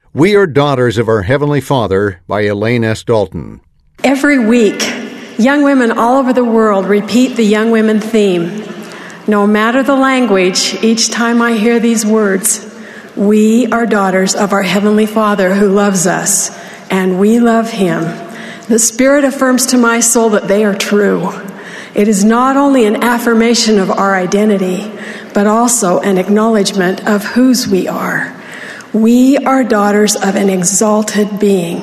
We Are Daughters of Our Heavenly Father by Elaine S. Dalton. Every week, young women all over the world repeat the Young Women theme. No matter the language, each time I hear these words, we are daughters of our Heavenly Father who loves us, and we love Him. The Spirit affirms to my soul that they are true. It is not only an affirmation of our identity, but also an acknowledgement of whose we are. We are daughters of an exalted being.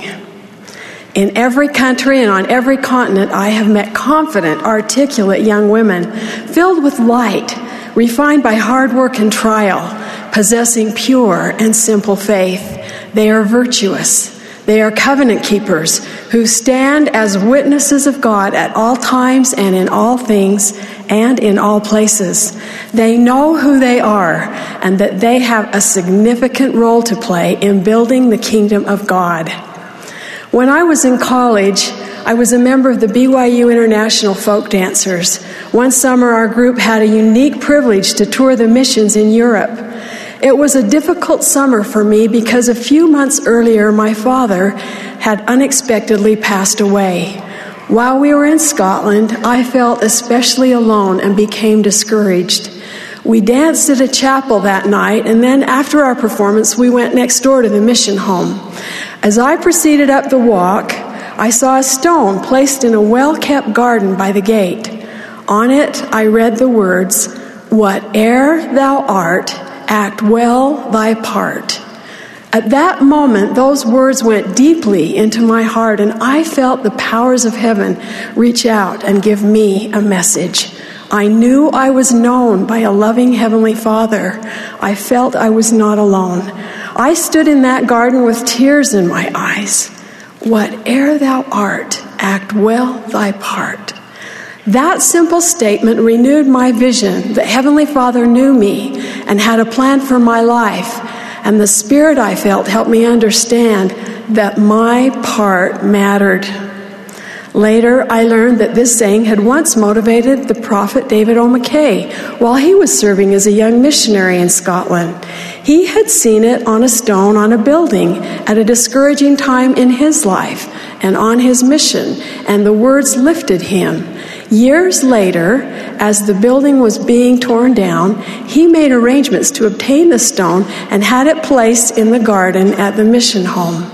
In every country and on every continent, I have met confident, articulate young women filled with light, refined by hard work and trial, possessing pure and simple faith. They are virtuous. They are covenant keepers who stand as witnesses of God at all times and in all things and in all places. They know who they are and that they have a significant role to play in building the kingdom of God. When I was in college, I was a member of the BYU International Folk Dancers. One summer, our group had a unique privilege to tour the missions in Europe. It was a difficult summer for me because a few months earlier, my father had unexpectedly passed away. While we were in Scotland, I felt especially alone and became discouraged. We danced at a chapel that night, and then after our performance, we went next door to the mission home. As I proceeded up the walk, I saw a stone placed in a well-kept garden by the gate. On it, I read the words, "Whate'er thou art, act well thy part." At that moment, those words went deeply into my heart, and I felt the powers of heaven reach out and give me a message. I knew I was known by a loving Heavenly Father. I felt I was not alone. I stood in that garden with tears in my eyes. Whate'er thou art, act well thy part. That simple statement renewed my vision that Heavenly Father knew me and had a plan for my life, and the Spirit I felt helped me understand that my part mattered. Later, I learned that this saying had once motivated the prophet David O. McKay while he was serving as a young missionary in Scotland. He had seen it on a stone on a building at a discouraging time in his life and on his mission, and the words lifted him. Years later, as the building was being torn down, he made arrangements to obtain the stone and had it placed in the garden at the mission home.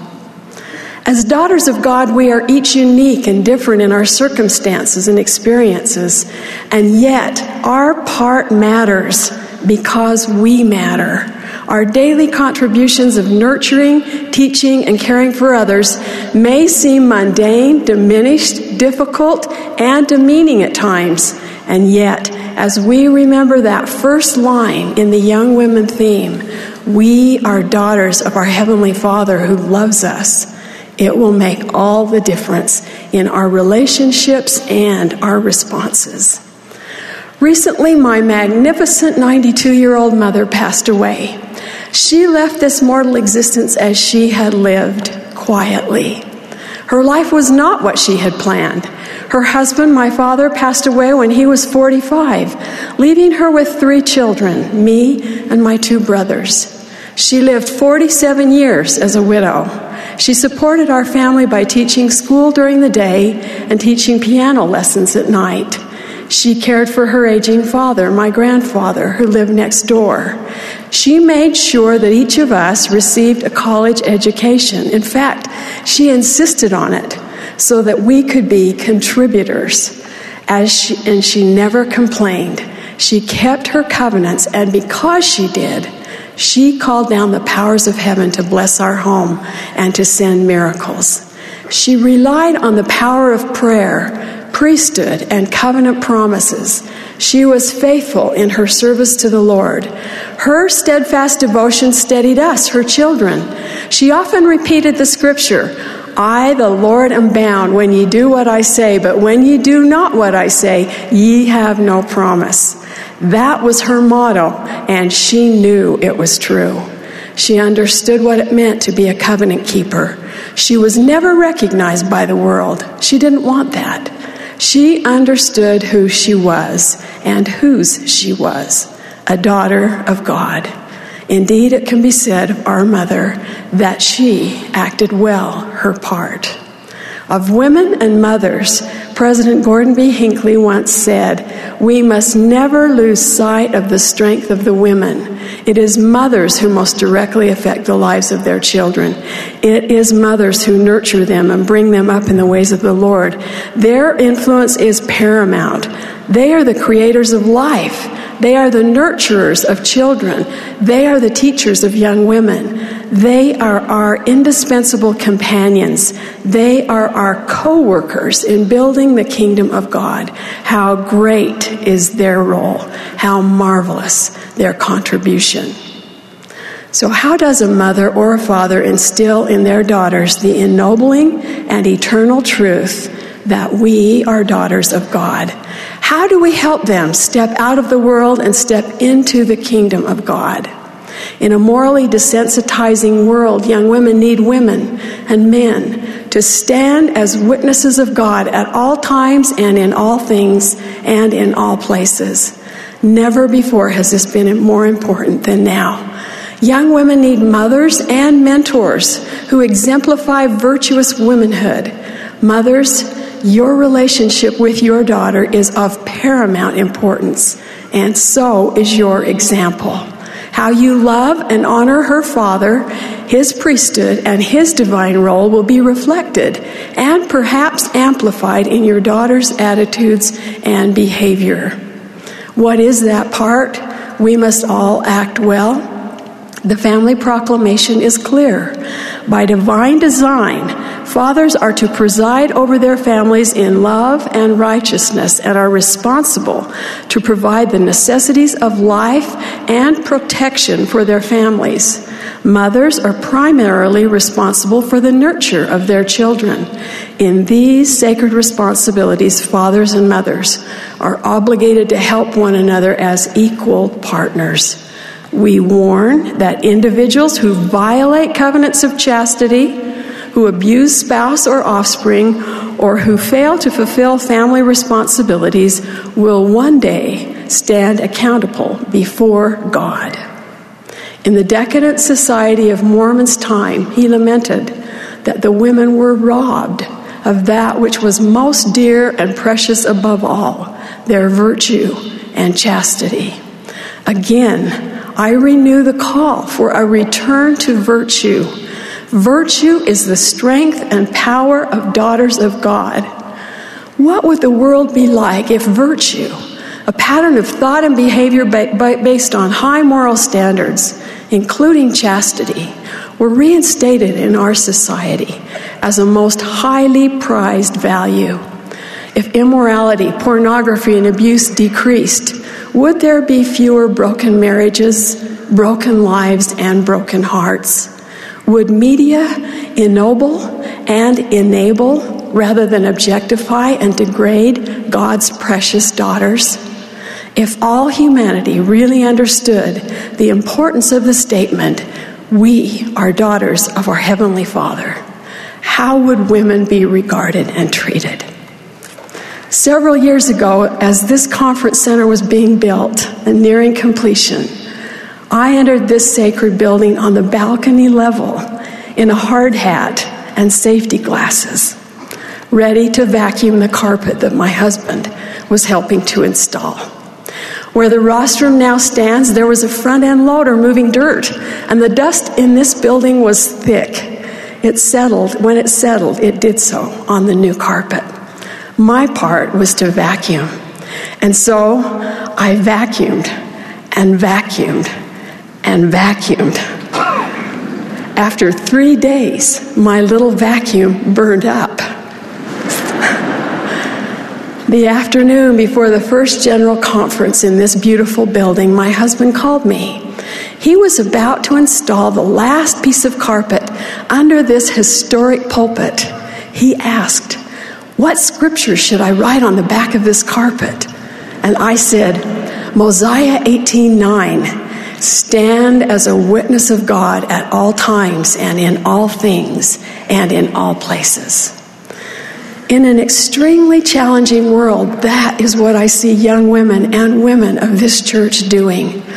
As daughters of God, we are each unique and different in our circumstances and experiences, and yet our part matters because we matter. Our daily contributions of nurturing, teaching, and caring for others may seem mundane, diminished, difficult, and demeaning at times, and yet, as we remember that first line in the Young Women theme, we are daughters of our Heavenly Father who loves us. It will make all the difference in our relationships and our responses. Recently, my magnificent 92-year-old mother passed away. She left this mortal existence as she had lived, quietly. Her life was not what she had planned. Her husband, my father, passed away when he was 45, leaving her with 3 children, me and my 2 brothers. She lived 47 years as a widow. She supported our family by teaching school during the day and teaching piano lessons at night. She cared for her aging father, my grandfather, who lived next door. She made sure that each of us received a college education. In fact, she insisted on it so that we could be contributors. And she never complained. She kept her covenants, and because she did, she called down the powers of heaven to bless our home and to send miracles. She relied on the power of prayer, priesthood, and covenant promises. She was faithful in her service to the Lord. Her steadfast devotion steadied us, her children. She often repeated the scripture, "I, the Lord, am bound when ye do what I say, but when ye do not what I say, ye have no promise." That was her motto, and she knew it was true. She understood what it meant to be a covenant keeper. She was never recognized by the world. She didn't want that. She understood who she was and whose she was, a daughter of God. Indeed, it can be said of our mother that she acted well her part. Of women and mothers, President Gordon B. Hinckley once said, "We must never lose sight of the strength of the women. It is mothers who most directly affect the lives of their children. It is mothers who nurture them and bring them up in the ways of the Lord. Their influence is paramount. They are the creators of life. They are the nurturers of children. They are the teachers of young women. They are our indispensable companions. They are our co-workers in building the kingdom of God. How great is their role. How marvelous their contribution." So how does a mother or a father instill in their daughters the ennobling and eternal truth that we are daughters of God? How do we help them step out of the world and step into the kingdom of God? In a morally desensitizing world, young women need women and men to stand as witnesses of God at all times and in all things and in all places. Never before has this been more important than now. Young women need mothers and mentors who exemplify virtuous womanhood. Mothers, your relationship with your daughter is of paramount importance, and so is your example. How you love and honor her father, his priesthood, and his divine role will be reflected and perhaps amplified in your daughter's attitudes and behavior. What is that part? We must all act well. The family proclamation is clear. By divine design, fathers are to preside over their families in love and righteousness and are responsible to provide the necessities of life and protection for their families. Mothers are primarily responsible for the nurture of their children. In these sacred responsibilities, fathers and mothers are obligated to help one another as equal partners. We warn that individuals who violate covenants of chastity, who abuse spouse or offspring, or who fail to fulfill family responsibilities will one day stand accountable before God. In the decadent society of Mormon's time, he lamented that the women were robbed of that which was most dear and precious above all, their virtue and chastity. Again, I renew the call for a return to virtue. Virtue is the strength and power of daughters of God. What would the world be like if virtue, a pattern of thought and behavior based on high moral standards, including chastity, were reinstated in our society as a most highly prized value? If immorality, pornography, and abuse decreased, would there be fewer broken marriages, broken lives, and broken hearts? Would media ennoble and enable rather than objectify and degrade God's precious daughters? If all humanity really understood the importance of the statement, "We are daughters of our Heavenly Father," how would women be regarded and treated? Several years ago, as this conference center was being built and nearing completion, I entered this sacred building on the balcony level in a hard hat and safety glasses, ready to vacuum the carpet that my husband was helping to install. Where the rostrum now stands, there was a front-end loader moving dirt, and the dust in this building was thick. When it settled, it did so on the new carpet. My part was to vacuum. And so I vacuumed and vacuumed and vacuumed. After 3 days, my little vacuum burned up. The afternoon before the first general conference in this beautiful building, my husband called me. He was about to install the last piece of carpet under this historic pulpit. He asked, "What scripture should I write on the back of this carpet?" And I said, Mosiah 18:9, "Stand as a witness of God at all times and in all things and in all places." In an extremely challenging world, that is what I see young women and women of this church doing.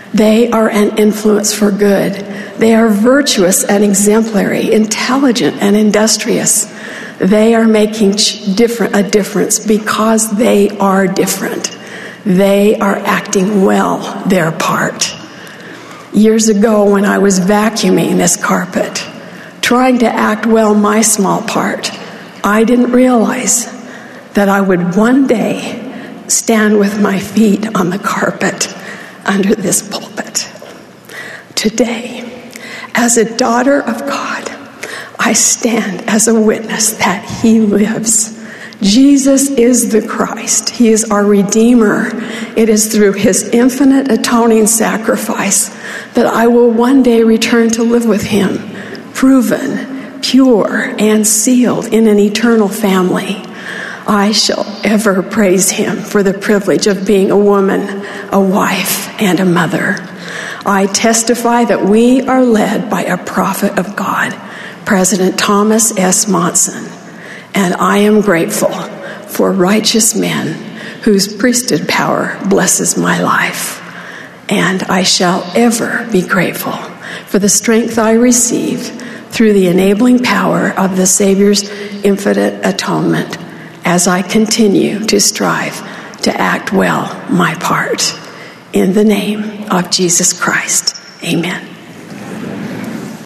They are an influence for good. They are virtuous and exemplary, intelligent and industrious. They are making a difference because they are different. They are acting well their part. Years ago, when I was vacuuming this carpet, trying to act well my small part, I didn't realize that I would one day stand with my feet on the carpet under this pulpit. Today, as a daughter of God, I stand as a witness that He lives. Jesus is the Christ. He is our Redeemer. It is through His infinite atoning sacrifice that I will one day return to live with Him, proven, pure, and sealed in an eternal family. I shall ever praise Him for the privilege of being a woman, a wife, and a mother. I testify that we are led by a prophet of God, President Thomas S. Monson, and I am grateful for righteous men whose priesthood power blesses my life. And I shall ever be grateful for the strength I receive through the enabling power of the Savior's infinite atonement as I continue to strive to act well my part. In the name of Jesus Christ, amen.